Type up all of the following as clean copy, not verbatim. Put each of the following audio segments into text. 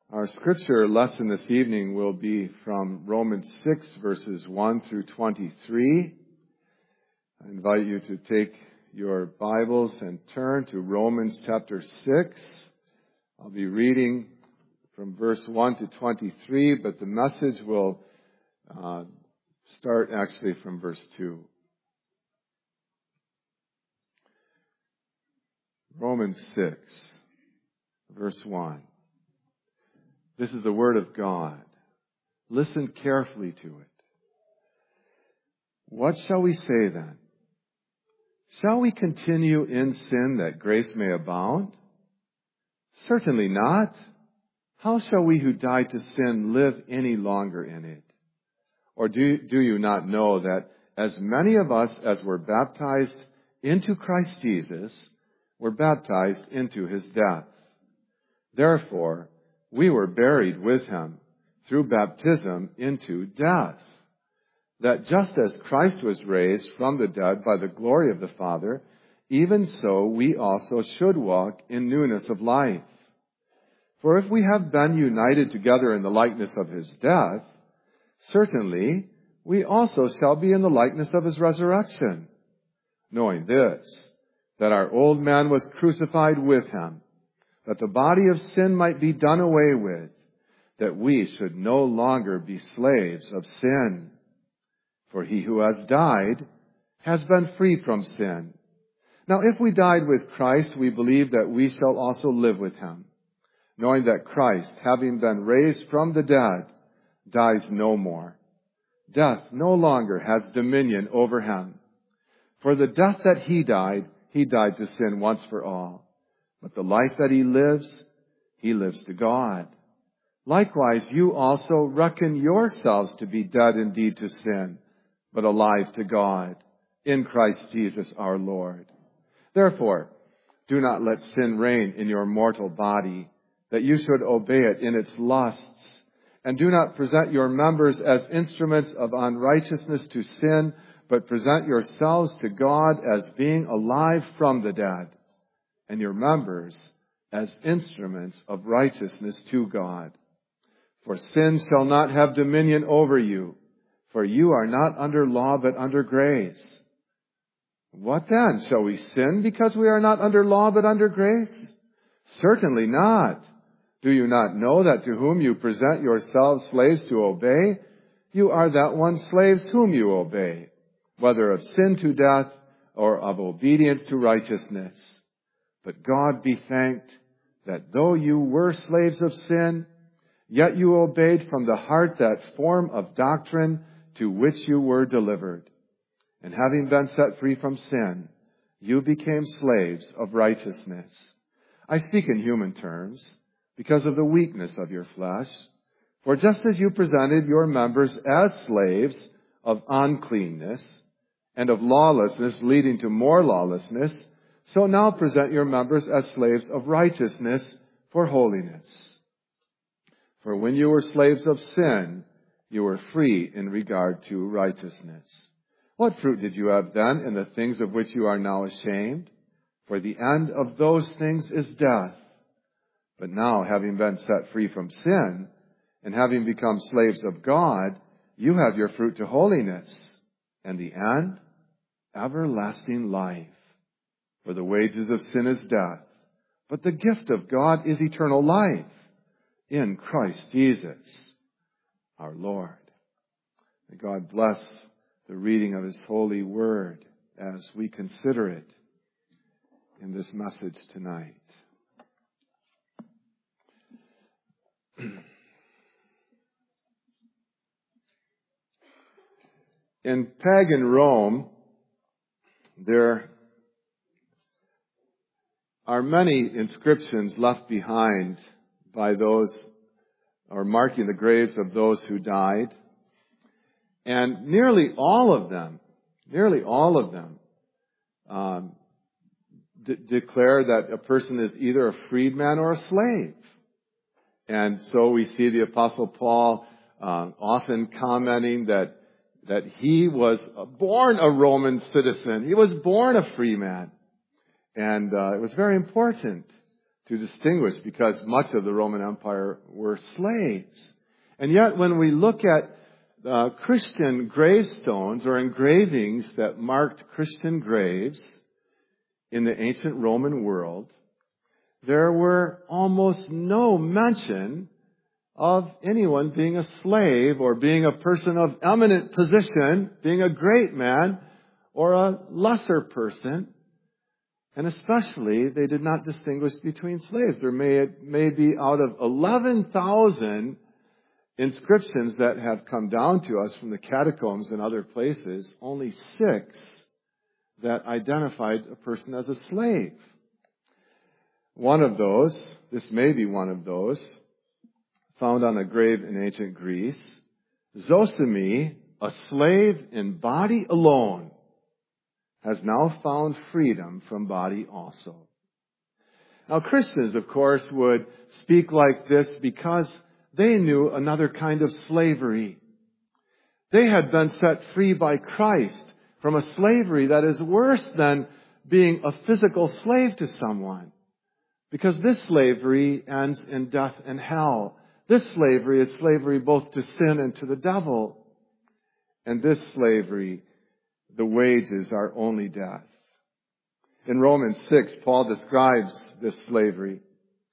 Our scripture lesson this evening will be from Romans 6, verses 1 through 23. I invite you to take your Bibles and turn to Romans chapter 6. I'll be reading from verse 1 to 23, but the message will start actually from verse 2. Romans 6, verse 1. This is the word of God. Listen carefully to it. What shall we say then? Shall we continue in sin that grace may abound? Certainly not. How shall we who died to sin live any longer in it? Or do you not know that as many of us as were baptized into Christ Jesus were baptized into his death? Therefore, we were buried with him through baptism into death, that just as Christ was raised from the dead by the glory of the Father, even so we also should walk in newness of life. For if we have been united together in the likeness of his death, certainly we also shall be in the likeness of his resurrection, knowing this, that our old man was crucified with him, that the body of sin might be done away with, that we should no longer be slaves of sin. For he who has died has been free from sin. Now if we died with Christ, we believe that we shall also live with him, knowing that Christ, having been raised from the dead, dies no more. Death no longer has dominion over him. For the death that he died to sin once for all. But the life that he lives to God. Likewise, you also reckon yourselves to be dead indeed to sin, but alive to God, in Christ Jesus our Lord. Therefore, do not let sin reign in your mortal body, that you should obey it in its lusts. And do not present your members as instruments of unrighteousness to sin, but present yourselves to God as being alive from the dead, and your members as instruments of righteousness to God. For sin shall not have dominion over you, for you are not under law but under grace. What then? Shall we sin because we are not under law but under grace? Certainly not. Do you not know that to whom you present yourselves slaves to obey, you are that one slaves whom you obey, whether of sin to death or of obedience to righteousness? But God be thanked that though you were slaves of sin, yet you obeyed from the heart that form of doctrine to which you were delivered. And having been set free from sin, you became slaves of righteousness. I speak in human terms because of the weakness of your flesh. For just as you presented your members as slaves of uncleanness and of lawlessness leading to more lawlessness, so now present your members as slaves of righteousness for holiness. For when you were slaves of sin, you were free in regard to righteousness. What fruit did you have then in the things of which you are now ashamed? For the end of those things is death. But now, having been set free from sin, and having become slaves of God, you have your fruit to holiness, and the end, everlasting life. For the wages of sin is death, but the gift of God is eternal life in Christ Jesus, our Lord. May God bless the reading of his holy word as we consider it in this message tonight. In pagan Rome, there are many inscriptions left behind by those, or marking the graves of those who died. And nearly all of them declare that a person is either a freedman or a slave. And so we see the Apostle Paul often commenting that he was born a Roman citizen. He was born a free man. And it was very important to distinguish because much of the Roman Empire were slaves. And yet when we look at Christian gravestones or engravings that marked Christian graves in the ancient Roman world, there were almost no mention of anyone being a slave or being a person of eminent position, being a great man or a lesser person. And especially, they did not distinguish between slaves. There may be out of 11,000 inscriptions that have come down to us from the catacombs and other places, only 6 that identified a person as a slave. One of those, this may be one of those, found on a grave in ancient Greece, Zosime, a slave in body alone, has now found freedom from body also. Now Christians, of course, would speak like this because they knew another kind of slavery. They had been set free by Christ from a slavery that is worse than being a physical slave to someone. Because this slavery ends in death and hell. This slavery is slavery both to sin and to the devil. And this slavery, the wages are only death. In Romans 6, Paul describes this slavery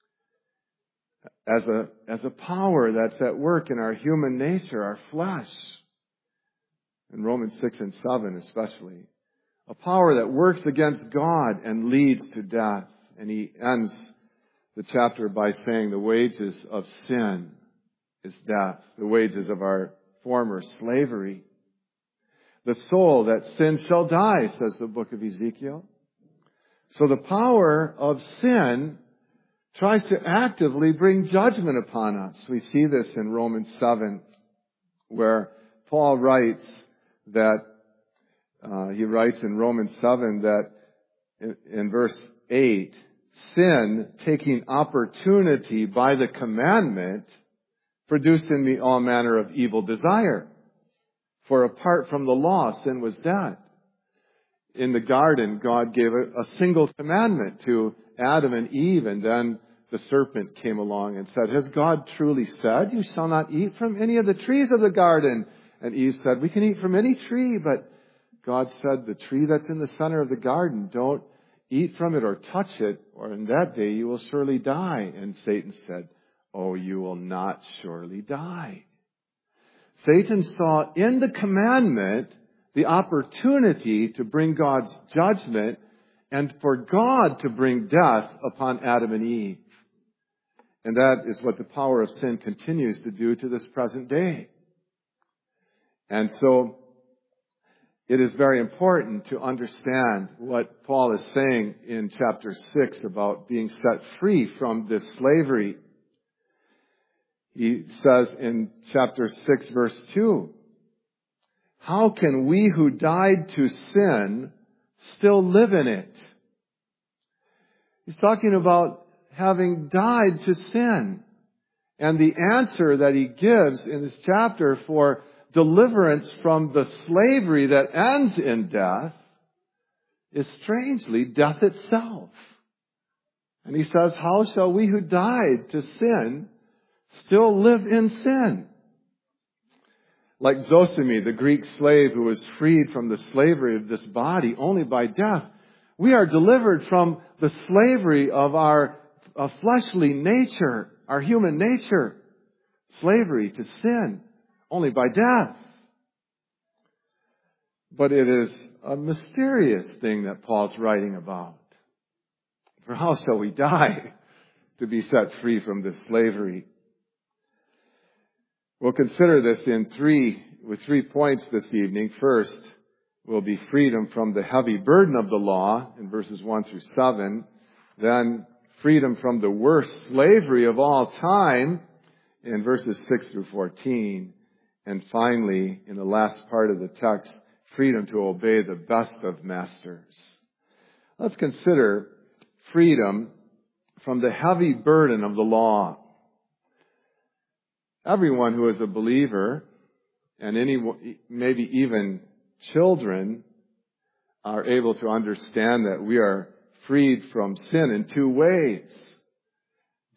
as a power that's at work in our human nature, our flesh. In Romans 6 and 7 especially. A power that works against God and leads to death. And he ends the chapter by saying the wages of sin is death. The wages of our former slavery. The soul that sins shall die, says the book of Ezekiel. So the power of sin tries to actively bring judgment upon us. We see this in Romans 7, where Paul writes that, he writes in Romans 7 that in verse 8, sin, taking opportunity by the commandment, produced in me all manner of evil desire. For apart from the law, sin was dead. In the garden, God gave a single commandment to Adam and Eve, and then the serpent came along and said, has God truly said, you shall not eat from any of the trees of the garden? And Eve said, we can eat from any tree, but God said, the tree that's in the center of the garden, don't eat from it or touch it, or in that day you will surely die. And Satan said, oh, you will not surely die. Satan saw in the commandment the opportunity to bring God's judgment and for God to bring death upon Adam and Eve. And that is what the power of sin continues to do to this present day. And so it is very important to understand what Paul is saying in chapter 6 about being set free from this slavery. He says in chapter 6, verse 2, how can we who died to sin still live in it? He's talking about having died to sin. And the answer that he gives in this chapter for deliverance from the slavery that ends in death is strangely death itself. And he says, how shall we who died to sin still live in sin? Like Zosime, the Greek slave who was freed from the slavery of this body only by death, we are delivered from the slavery of our fleshly nature, our human nature, slavery to sin only by death. But it is a mysterious thing that Paul's writing about. For how shall we die to be set free from this slavery? We'll consider this with three points this evening. First will be freedom from the heavy burden of the law in verses 1 through 7. Then freedom from the worst slavery of all time in verses 6 through 14. And finally, in the last part of the text, freedom to obey the best of masters. Let's consider freedom from the heavy burden of the law. Everyone who is a believer, and maybe even children, are able to understand that we are freed from sin in two ways.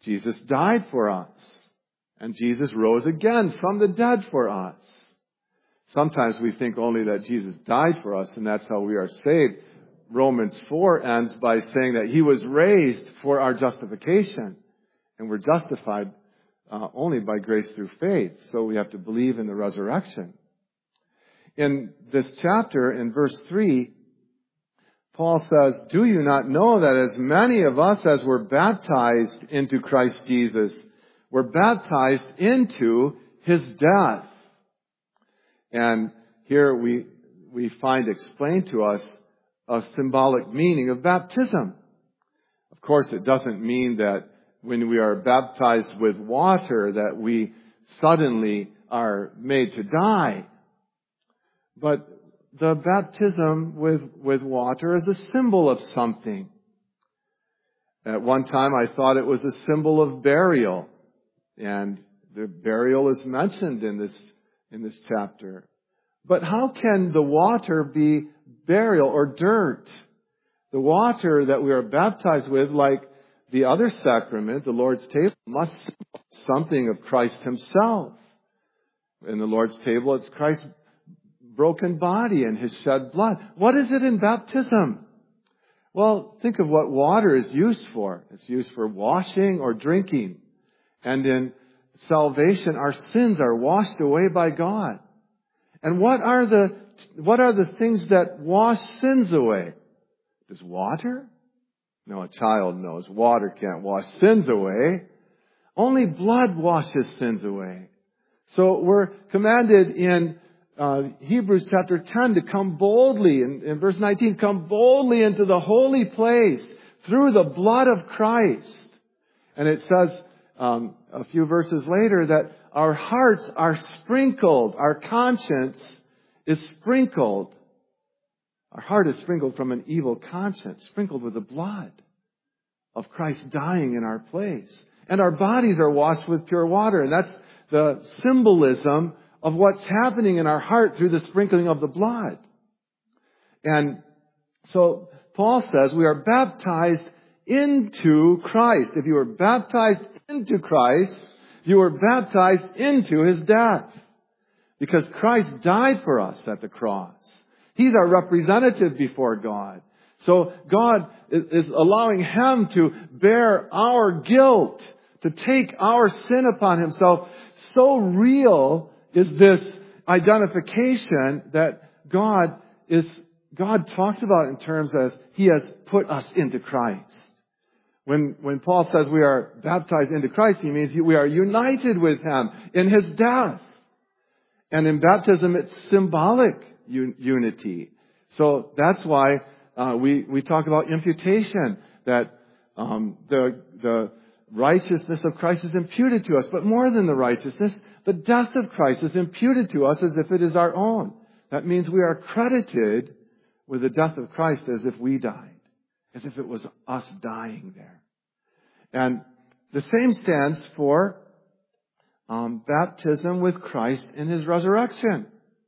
Jesus died for us. And Jesus rose again from the dead for us. Sometimes we think only that Jesus died for us and that's how we are saved. Romans 4 ends by saying that He was raised for our justification. And we're justified only by grace through faith. So we have to believe in the resurrection. In this chapter, in verse 3, Paul says, "Do you not know that as many of us as were baptized into Christ Jesus were baptized into His death?" And here we find explained to us a symbolic meaning of baptism. Of course, it doesn't mean that when we are baptized with water that we suddenly are made to die. But the baptism with water is a symbol of something. At one time I thought it was a symbol of burial. And the burial is mentioned in this chapter. But how can the water be burial or dirt? The water that we are baptized with, like the other sacrament, the Lord's table, must be something of Christ Himself. In the Lord's table, it's Christ's broken body and His shed blood. What is it in baptism? Well, think of what water is used for. It's used for washing or drinking. And in salvation, our sins are washed away by God. And what are the things that wash sins away? Does water? No, a child knows water can't wash sins away. Only blood washes sins away. So we're commanded in Hebrews chapter 10 to come boldly, in verse 19, come boldly into the holy place through the blood of Christ. And it says a few verses later that our hearts are sprinkled, our conscience is sprinkled. Our heart is sprinkled from an evil conscience, sprinkled with the blood of Christ dying in our place. And our bodies are washed with pure water. And that's the symbolism of what's happening in our heart through the sprinkling of the blood. And so Paul says we are baptized into Christ. If you were baptized into Christ, you were baptized into His death. Because Christ died for us at the cross. He's our representative before God. So God is allowing Him to bear our guilt, to take our sin upon Himself. So real is this identification that God talks about in terms as He has put us into Christ. When Paul says we are baptized into Christ, he means we are united with Him in His death. And in baptism, it's symbolic unity. So that's why we talk about imputation, that the righteousness of Christ is imputed to us. But more than the righteousness, the death of Christ is imputed to us as if it is our own. That means we are credited with the death of Christ as if we died, as if it was us dying there. And the same stands for baptism with Christ in His resurrection.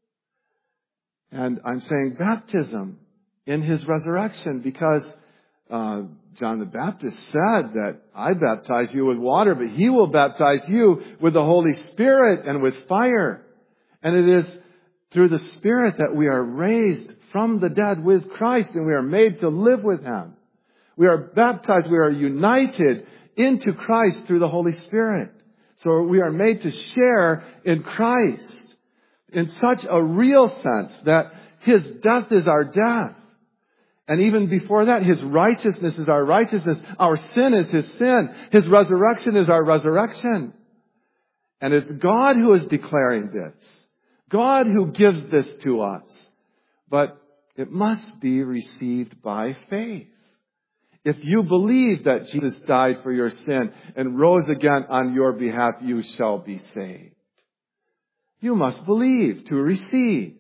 And I'm saying baptism in His resurrection because John the Baptist said that I baptize you with water, but He will baptize you with the Holy Spirit and with fire. And it is through the Spirit that we are raised from the dead with Christ and we are made to live with Him. We are baptized, we are united into Christ through the Holy Spirit. So we are made to share in Christ in such a real sense that His death is our death. And even before that, His righteousness is our righteousness. Our sin is His sin. His resurrection is our resurrection. And it's God who is declaring this. God who gives this to us. But it must be received by faith. If you believe that Jesus died for your sin and rose again on your behalf, you shall be saved. You must believe to receive.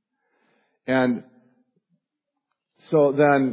And so then,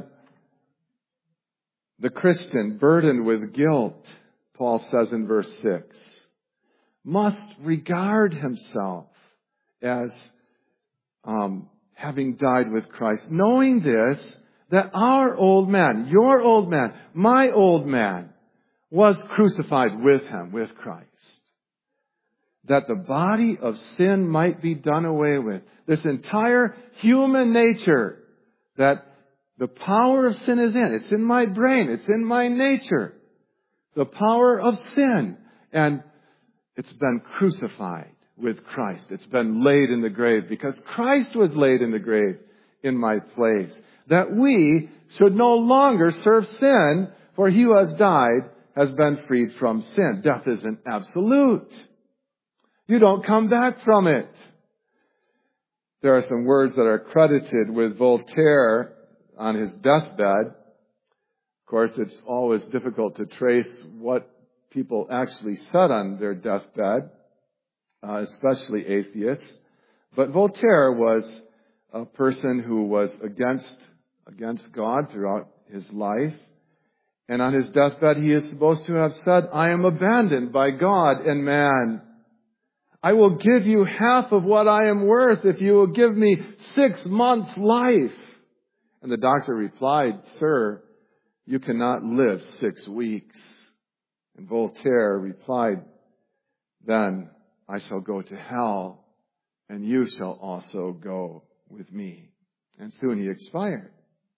the Christian burdened with guilt, Paul says in verse 6, must regard himself as having died with Christ, knowing this, that our old man, your old man, my old man, was crucified with him, with Christ. That the body of sin might be done away with. This entire human nature that the power of sin is in. It's in my brain. It's in my nature. The power of sin. And it's been crucified with Christ. It's been laid in the grave because Christ was laid in the grave in my place. That we should no longer serve sin, for he who has died has been freed from sin. Death isn't absolute. You don't come back from it. There are some words that are credited with Voltaire on his deathbed. Of course, it's always difficult to trace what people actually said on their deathbed, especially atheists. But Voltaire was a person who was against God throughout his life. And on his deathbed, he is supposed to have said, I am abandoned by God and man. I will give you half of what I am worth if you will give me 6 months' life. And the doctor replied, Sir, you cannot live 6 weeks. And Voltaire replied, Then I shall go to hell, and you shall also go with me. And soon he expired.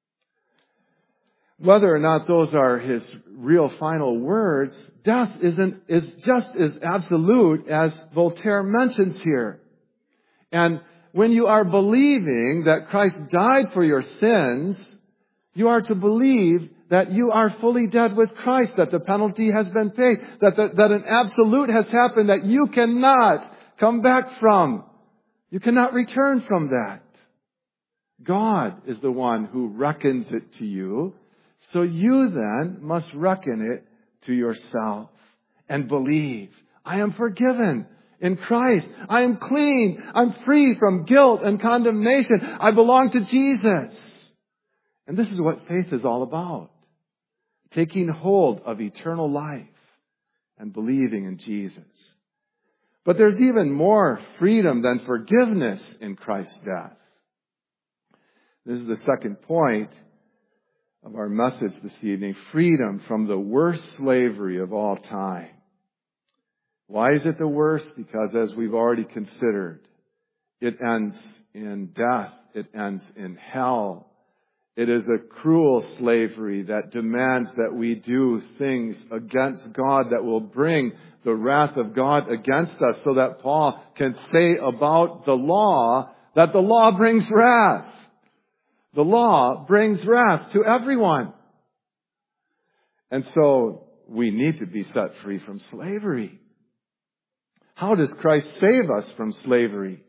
Whether or not those are his real final words, death is just as absolute as Voltaire mentions here. And when you are believing that Christ died for your sins, you are to believe that you are fully dead with Christ, that the penalty has been paid, that an absolute has happened that you cannot come back from. You cannot return from that. God is the one who reckons it to you. So you then must reckon it to yourself and believe, I am forgiven in Christ. I am clean. I'm free from guilt and condemnation. I belong to Jesus. And this is what faith is all about. Taking hold of eternal life and believing in Jesus. But there's even more freedom than forgiveness in Christ's death. This is the second point of our message this evening, freedom from the worst slavery of all time. Why is it the worst? Because as we've already considered, it ends in death. It ends in hell. It is a cruel slavery that demands that we do things against God that will bring the wrath of God against us, so that Paul can say about the law that the law brings wrath. The law brings wrath to everyone. And so we need to be set free from slavery. How does Christ save us from slavery?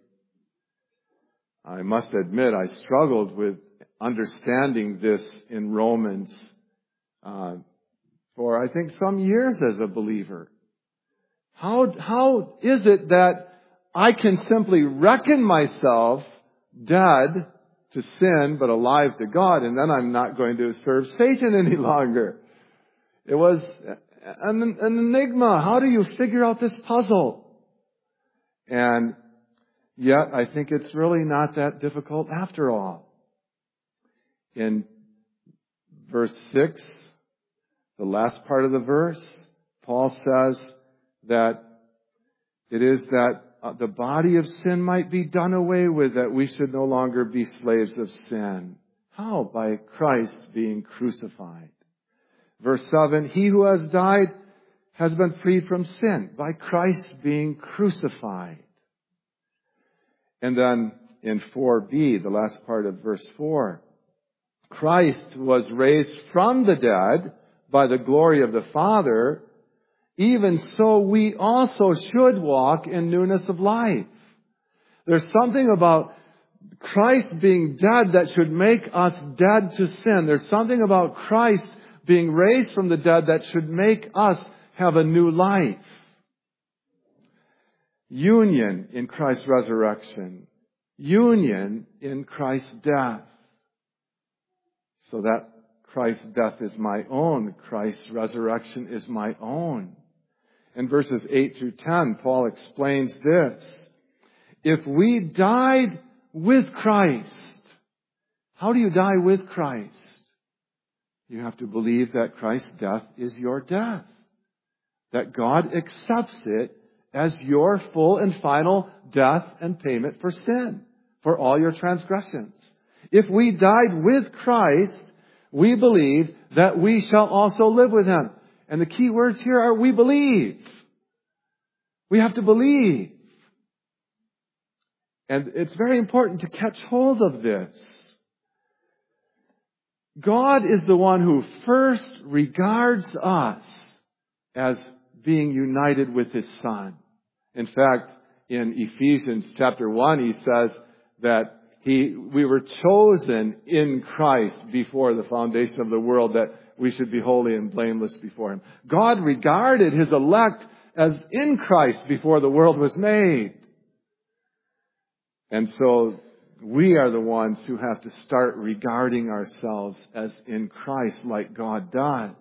I must admit I struggled with understanding this in Romans for I think some years as a believer. How is it that I can simply reckon myself dead to sin, but alive to God, and then I'm not going to serve Satan any longer? It was an enigma. How do you figure out this puzzle? And yet, I think it's really not that difficult after all. In verse 6, the last part of the verse, Paul says that it is that the body of sin might be done away with, that we should no longer be slaves of sin. How? By Christ being crucified. Verse 7, he who has died has been freed from sin, by Christ being crucified. And then in 4b, the last part of verse 4, Christ was raised from the dead by the glory of the Father. Even so, we also should walk in newness of life. There's something about Christ being dead that should make us dead to sin. There's something about Christ being raised from the dead that should make us have a new life. Union in Christ's resurrection. Union in Christ's death. So that Christ's death is my own. Christ's resurrection is my own. In verses 8 through 10, Paul explains this. If we died with Christ, how do you die with Christ? You have to believe that Christ's death is your death. that God accepts it as your full and final death and payment for sin, for all your transgressions. If we died with Christ, we believe that we shall also live with Him. And the key words here are we believe. We have to believe. And it's very important to catch hold of this. God is the one who first regards us as being united with His Son. In fact, in Ephesians chapter 1, he says that we were chosen in Christ before the foundation of the world, that we should be holy and blameless before Him. God regarded His elect as in Christ before the world was made. And so we are the ones who have to start regarding ourselves as in Christ like God does.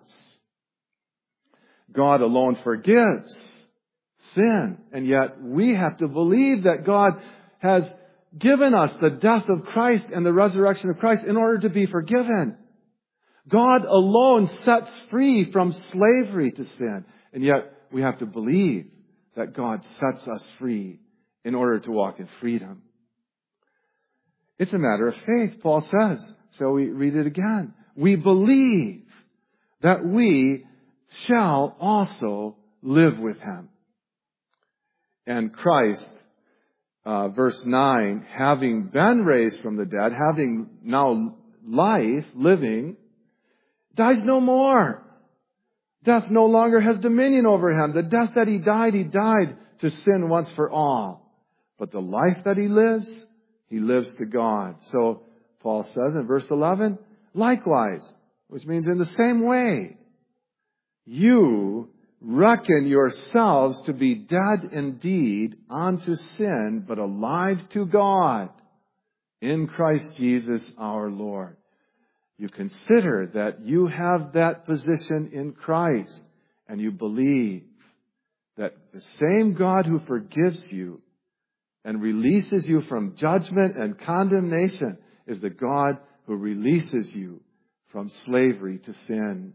God alone forgives sin, and yet we have to believe that God has given us the death of Christ and the resurrection of Christ in order to be forgiven. God alone sets free from slavery to sin, and yet we have to believe that God sets us free in order to walk in freedom. It's a matter of faith, Paul says. Shall we read it again? We believe that we shall also live with Him. And Christ, verse 9, having been raised from the dead, having now life, living, dies no more. Death no longer has dominion over Him. The death that He died to sin once for all. But the life that He lives to God. So Paul says in verse 11, likewise, which means in the same way, you reckon yourselves to be dead indeed unto sin, but alive to God in Christ Jesus our Lord. You consider that you have that position in Christ, and you believe that the same God who forgives you and releases you from judgment and condemnation is the God who releases you from slavery to sin.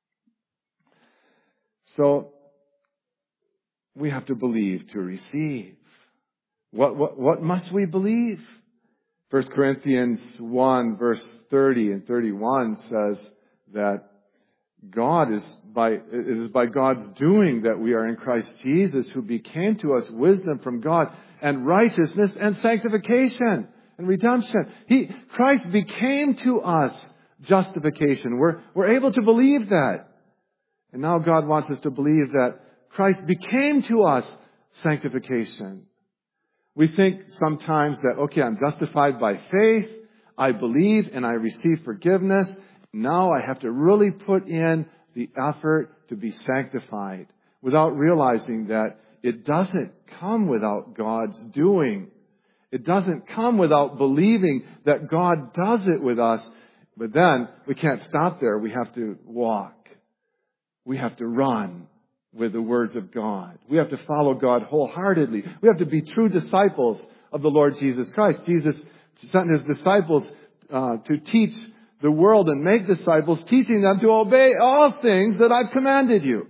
So, we have to believe to receive. What must we believe? 1 Corinthians 1 verse 30 and 31 says that it is by God's doing that we are in Christ Jesus, who became to us wisdom from God and righteousness and sanctification and redemption. Christ became to us justification. We're able to believe that. And now God wants us to believe that Christ became to us sanctification. We think sometimes that, okay, I'm justified by faith, I believe and I receive forgiveness. Now I have to really put in the effort to be sanctified, without realizing that it doesn't come without God's doing. It doesn't come without believing that God does it with us. But then we can't stop there. We have to walk. We have to run with the words of God. We have to follow God wholeheartedly. We have to be true disciples of the Lord Jesus Christ. Jesus sent His disciples to teach the world and make disciples, teaching them to obey all things that I've commanded you.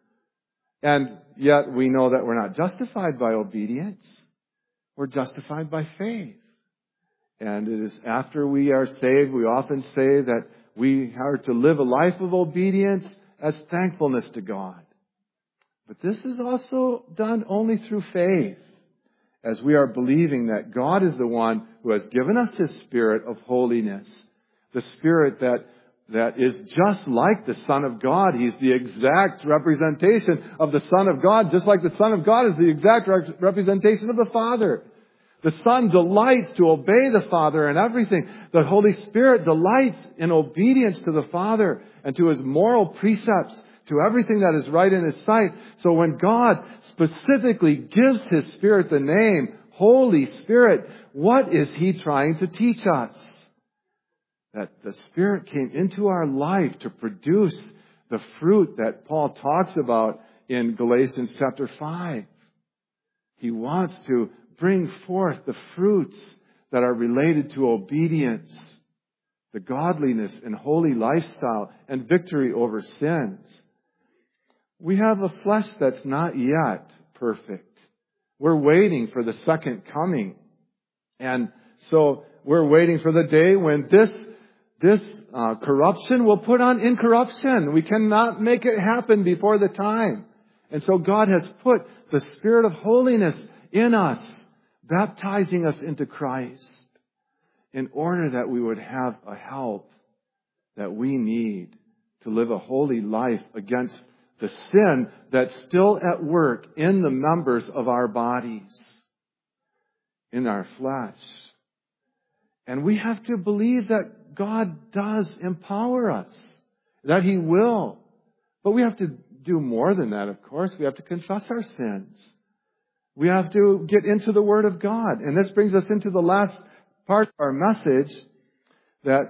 And yet we know that we're not justified by obedience. We're justified by faith. And it is after we are saved, we often say that we are to live a life of obedience as thankfulness to God. But this is also done only through faith, as we are believing that God is the one who has given us His Spirit of holiness, the Spirit that is just like the Son of God. He's the exact representation of the Son of God, just like the Son of God is the exact representation of the Father. The Son delights to obey the Father in everything. The Holy Spirit delights in obedience to the Father and to His moral precepts, to everything that is right in His sight. So when God specifically gives His Spirit the name Holy Spirit, what is He trying to teach us? That the Spirit came into our life to produce the fruit that Paul talks about in Galatians chapter 5. He wants to bring forth the fruits that are related to obedience, the godliness and holy lifestyle, and victory over sins. we have a flesh that's not yet perfect. We're waiting for the second coming. And so we're waiting for the day when this corruption will put on incorruption. We cannot make it happen before the time. And so God has put the Spirit of holiness in us, baptizing us into Christ, in order that we would have a help that we need to live a holy life against the sin that's still at work in the members of our bodies, in our flesh. And we have to believe that God does empower us, that He will. But we have to do more than that, of course. We have to confess our sins. We have to get into the Word of God. And this brings us into the last part of our message, that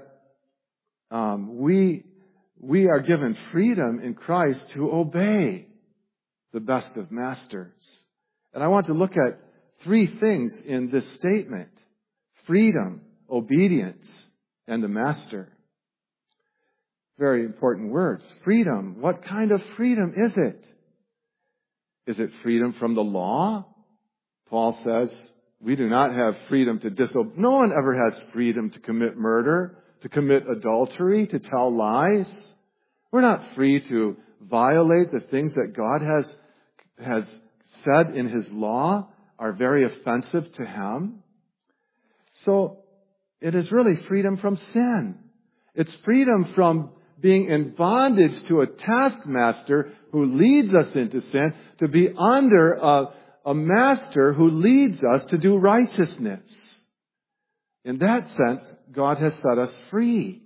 we are given freedom in Christ to obey the best of masters. And I want to look at three things in this statement: freedom, obedience, and the master. Very important words. Freedom. What kind of freedom is it? Is it freedom from the law? Paul says we do not have freedom to disobey. No one ever has freedom to commit murder, to commit adultery, to tell lies. We're not free to violate the things that God has said in His law are very offensive to Him. So it is really freedom from sin. It's freedom from being in bondage to a taskmaster who leads us into sin, to be under a master who leads us to do righteousness. In that sense, God has set us free.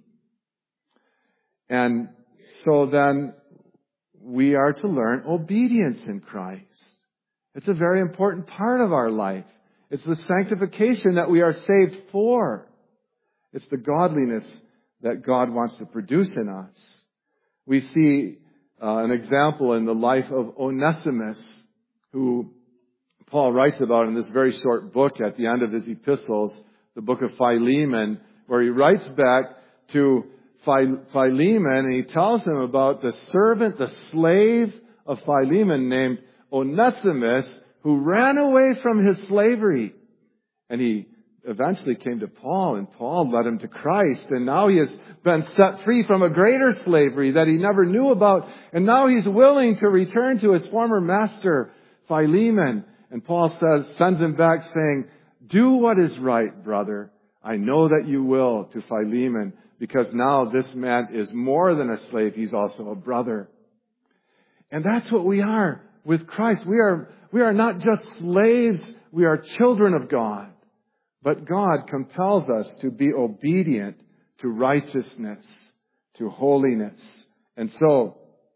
And so then we are to learn obedience in Christ. It's a very important part of our life. It's the sanctification that we are saved for. It's the godliness that God wants to produce in us. We see an example in the life of Onesimus, who Paul writes about in this very short book at the end of his epistles, the book of Philemon, where he writes back to Philemon, and he tells him about the servant, the slave of Philemon named Onesimus, who ran away from his slavery. And he eventually came to Paul, and Paul led him to Christ, and now he has been set free from a greater slavery that he never knew about, and now he's willing to return to his former master, Philemon. And Paul sends him back saying, "Do what is right, brother. I know that you will," to Philemon, because now this man is more than a slave, he's also a brother. And that's what we are with Christ. We are not just slaves, we are children of God. But God compels us to be obedient to righteousness, to holiness. And so,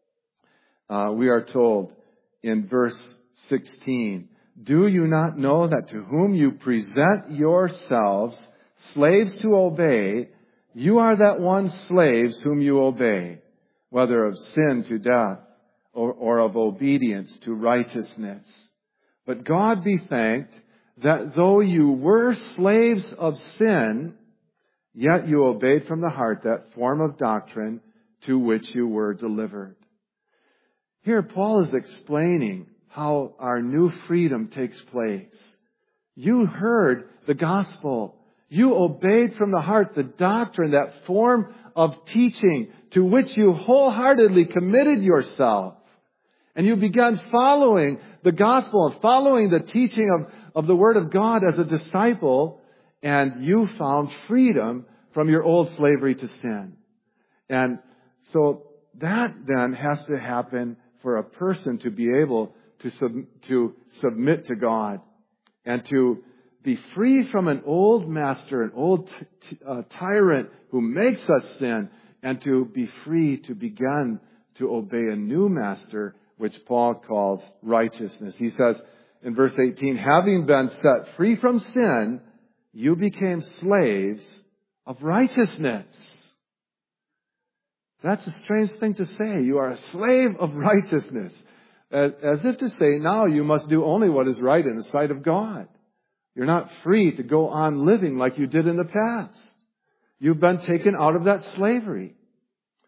we are told in verse 16, "Do you not know that to whom you present yourselves slaves to obey, you are that one slaves whom you obey, whether of sin to death or of obedience to righteousness? But God be thanked that though you were slaves of sin, yet you obeyed from the heart that form of doctrine to which you were delivered." Here Paul is explaining how our new freedom takes place. You heard the gospel. You obeyed from the heart the doctrine, that form of teaching to which you wholeheartedly committed yourself. And you began following the gospel and following the teaching of the Word of God as a disciple, and you found freedom from your old slavery to sin. And so that then has to happen for a person to be able to submit to God and to be free from an old master, an old tyrant who makes us sin, and to be free to begin to obey a new master, which Paul calls righteousness. He says in verse 18, "Having been set free from sin, you became slaves of righteousness." That's a strange thing to say. You are a slave of righteousness. As if to say, now you must do only what is right in the sight of God. You're not free to go on living like you did in the past. You've been taken out of that slavery.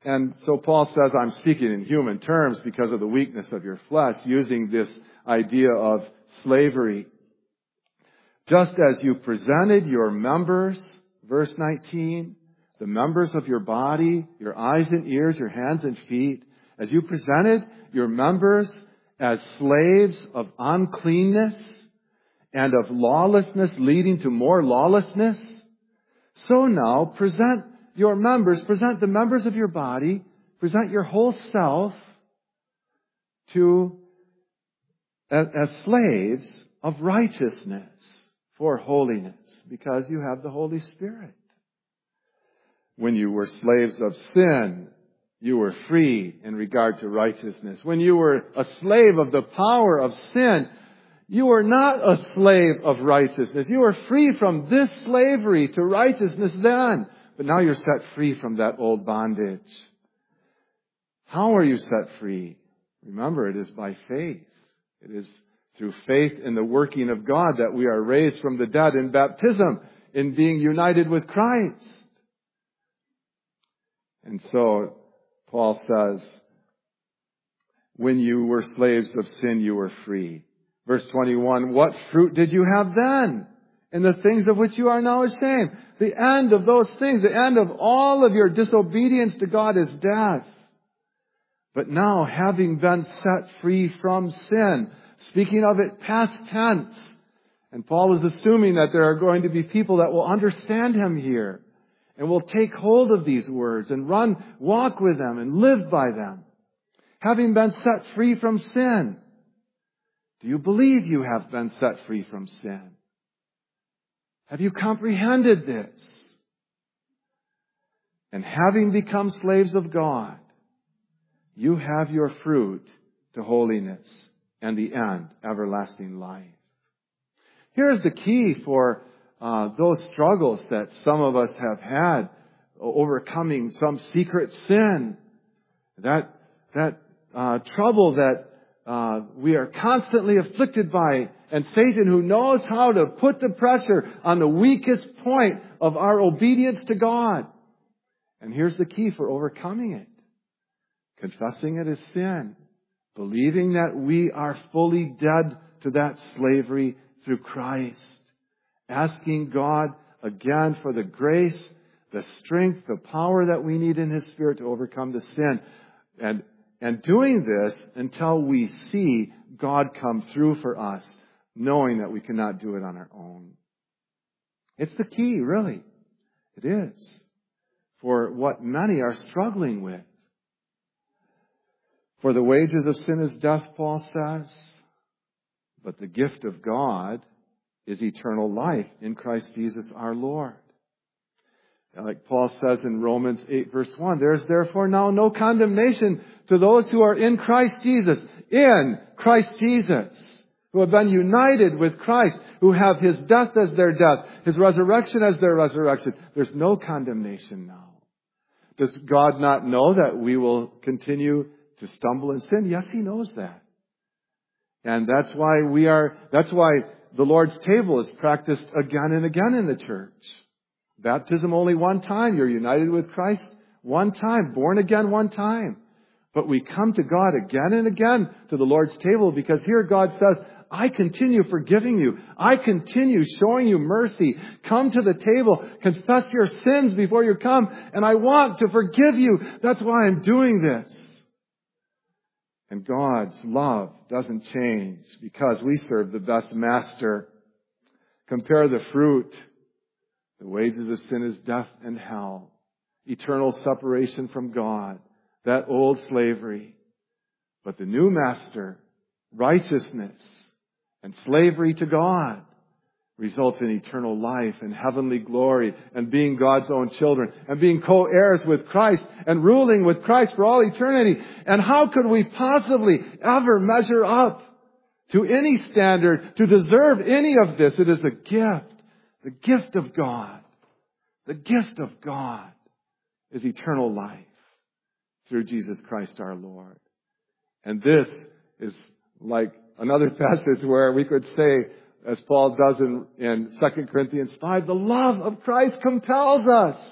And so Paul says, I'm speaking in human terms because of the weakness of your flesh, using this idea of slavery. Just as you presented your members, verse 19, the members of your body, your eyes and ears, your hands and feet, as you presented your members as slaves of uncleanness and of lawlessness leading to more lawlessness, so now present the members of your body, present your whole self as slaves of righteousness for holiness, because you have the Holy Spirit. When you were slaves of sin, you were free in regard to righteousness. When you were a slave of the power of sin, you were not a slave of righteousness. You were free from this slavery to righteousness then. But now you're set free from that old bondage. How are you set free? Remember, it is by faith. It is through faith in the working of God that we are raised from the dead in baptism, in being united with Christ. And so, Paul says, when you were slaves of sin, you were free. Verse 21, what fruit did you have then in the things of which you are now ashamed? The end of those things, the end of all of your disobedience to God is death. But now, having been set free from sin, speaking of it past tense, and Paul is assuming that there are going to be people that will understand him here and will take hold of these words and walk with them and live by them. Having been set free from sin, do you believe you have been set free from sin? Have you comprehended this? And having become slaves of God, you have your fruit to holiness and the end, everlasting life. Here's the key for those struggles that some of us have had, overcoming some secret sin, that trouble that we are constantly afflicted by, and Satan, who knows how to put the pressure on the weakest point of our obedience to God. And here's the key for overcoming it. Confessing it as sin. Believing that we are fully dead to that slavery through Christ. Asking God again for the grace, the strength, the power that we need in His Spirit to overcome the sin. And doing this until we see God come through for us, knowing that we cannot do it on our own. It's the key, really. It is. For what many are struggling with. For the wages of sin is death, Paul says, but the gift of God is eternal life in Christ Jesus our Lord. Like Paul says in Romans 8 verse 1, there is therefore now no condemnation to those who are in Christ Jesus, who have been united with Christ, who have His death as their death, His resurrection as their resurrection. There's no condemnation now. Does God not know that we will continue to stumble in sin? Yes, He knows that. And that's why the Lord's table is practiced again and again in the church. Baptism only one time. You're united with Christ one time. Born again one time. But we come to God again and again to the Lord's table because here God says, I continue forgiving you. I continue showing you mercy. Come to the table. Confess your sins before you come. And I want to forgive you. That's why I'm doing this. And God's love doesn't change because we serve the best master. Compare the fruit. The wages of sin is death and hell. Eternal separation from God. That old slavery. But the new master, righteousness and slavery to God, results in eternal life and heavenly glory and being God's own children and being co-heirs with Christ and ruling with Christ for all eternity. And how could we possibly ever measure up to any standard to deserve any of this? It is a gift. The gift of God. The gift of God is eternal life through Jesus Christ our Lord. And this is like another passage where we could say, as Paul does in 2 Corinthians 5, the love of Christ compels us.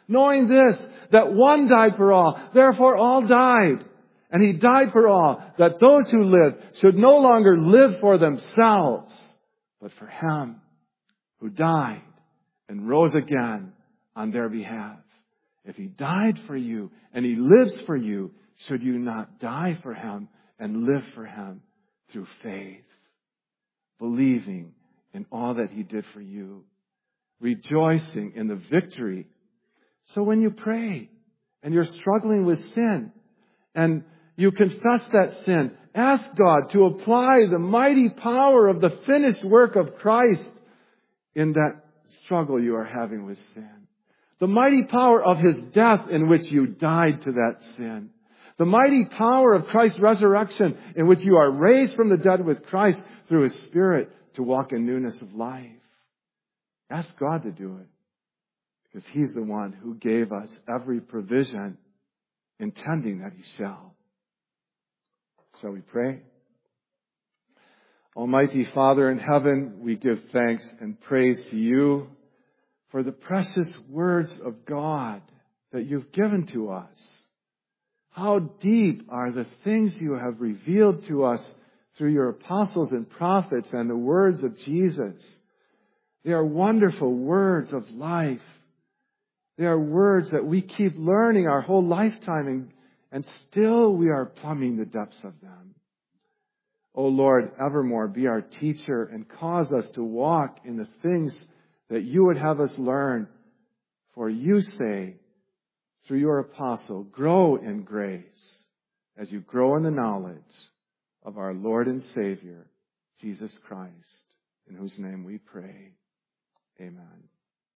knowing this, that one died for all, therefore all died. And He died for all, that those who live should no longer live for themselves, but for Him who died and rose again on their behalf. If He died for you and He lives for you, should you not die for Him and live for Him through faith, believing in all that He did for you, rejoicing in the victory. So when you pray and you're struggling with sin and you confess that sin, ask God to apply the mighty power of the finished work of Christ in that struggle you are having with sin. The mighty power of His death in which you died to that sin. The mighty power of Christ's resurrection in which you are raised from the dead with Christ through His Spirit to walk in newness of life. Ask God to do it, because He's the one who gave us every provision, intending that He shall. Shall we pray? Almighty Father in heaven, we give thanks and praise to You for the precious words of God that You've given to us. How deep are the things You have revealed to us through Your apostles and prophets and the words of Jesus. They are wonderful words of life. They are words that we keep learning our whole lifetime, and still we are plumbing the depths of them. O Lord, evermore be our teacher and cause us to walk in the things that You would have us learn. For You say, through Your apostle, grow in grace as you grow in the knowledge of our Lord and Savior, Jesus Christ, in whose name we pray. Amen.